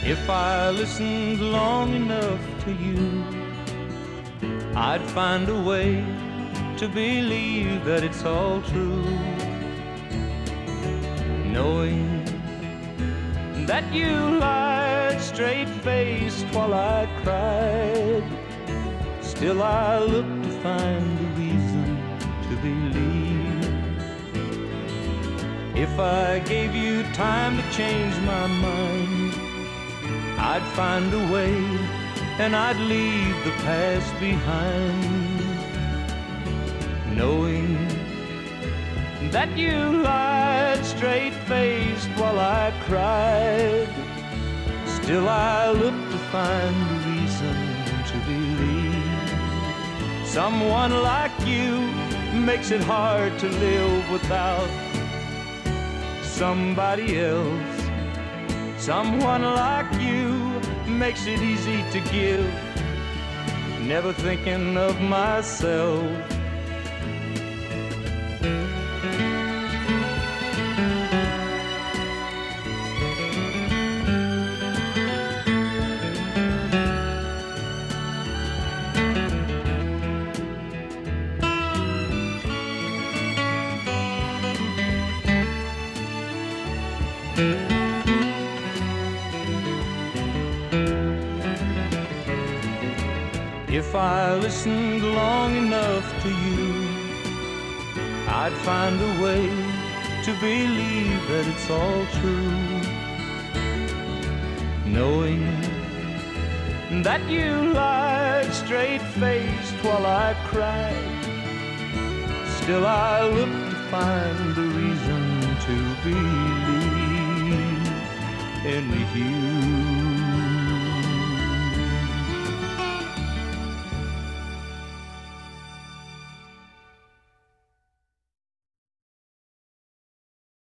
If I listened long enough to you, I'd find a way to believe that it's all true. Knowing that you lied straight-faced while I cried, still I looked to find a reason to believe. If I gave you time to change my mind, I'd find a way and I'd leave the past behind. Knowing that you lied straight-faced while I cried, still I looked to find a reason to believe. Someone like you makes it hard to live without somebody else. Someone like you makes it easy to give, never thinking of myself. If I listened long enough to you, I'd find a way to believe that it's all true. Knowing that you lied straight-faced while I cried, still I looked to find a reason